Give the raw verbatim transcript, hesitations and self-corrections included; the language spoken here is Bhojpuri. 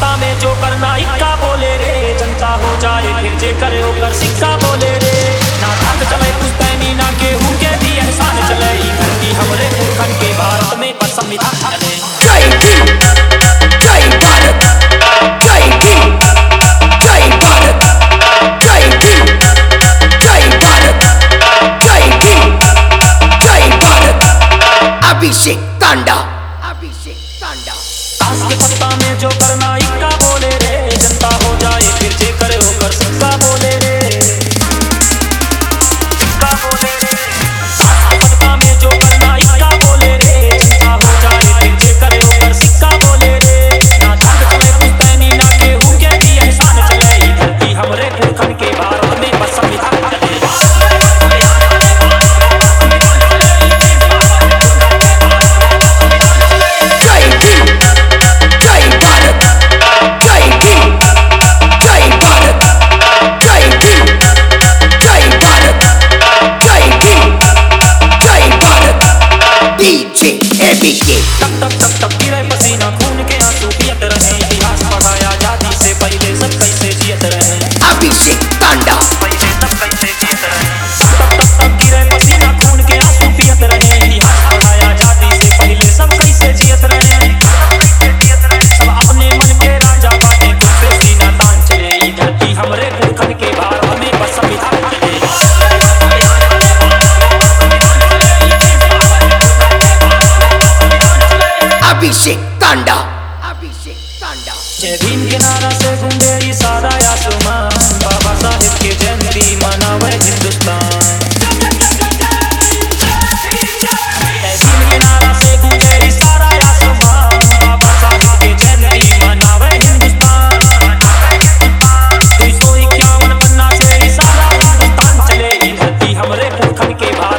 पता में जो करना इक्का बोले रे, जनता हो जाए फिर जे करे ओकर सिक्का बोले रे। ना थक चले पुश्तैनी ना केहू के भी एहसान चले, ई धरती हमरे पुरखन के भारत में बस संविधान चले। जय भीम, जय भारत, जय भीम, जय भारत, जय भीम, जय भारत, जय भीम, जय भारत। अभिषेक तांडा, अभिषेक तांडा। ताश के पत्ता में जो करना इक्का बोले रे, जनता हो जाए फिर जे करे ओकर सिक्का बोले रे, सिक्का बोले रे। ताश के पत्ता में जो करना इक्का बोले रे, जनता हो जाए फिर जे करे ओकर सिक्का बोले रे। ना थक चले पुश्तैनी ना केहू के भी एहसान चले, ई धरती हमरे पुरखन के भारत में बस संविधान चले। जय भीम, जय भारत, जय भीम, जय भारत, जय भीम, जय भारत, जय भीम, जय भारत। DJ ABK. तब तब तब तब गिरे पसीना खून के आंसू पियत रहे, इतिहास पढ़ाया आजादी से पहले सब कैसे जियत रहे, अभिषेक तांडा। पहले सब कैसे जियत रहे। तब तब तब गिरे पसीना खून के आंसू पियत रहे, इतिहास पढ़ाया आजादी से पहले सब कैसे जियत रहे। सब अपने मन के राजा बाटे, खुद पे सीना तान चले, ई धरती हमरे पुरखन के भारत में बस संविधान चले। अभिषेक तांडा, अभिषेक तांडा। जय भीम के नारा से गूंजे ई सारा आसमान, बाबा साहेब की जयंती मनावे हिंदुस्तान। जय भीम के नारा से गूंजे ई सारा आसमान, बाबा साहेब की जयंती मनावे हिंदुस्तान। दो सौ इक्यावन पन्ना से ई सारा हिंदुस्तान चले, ई धरती हमरे पुरखन के भारत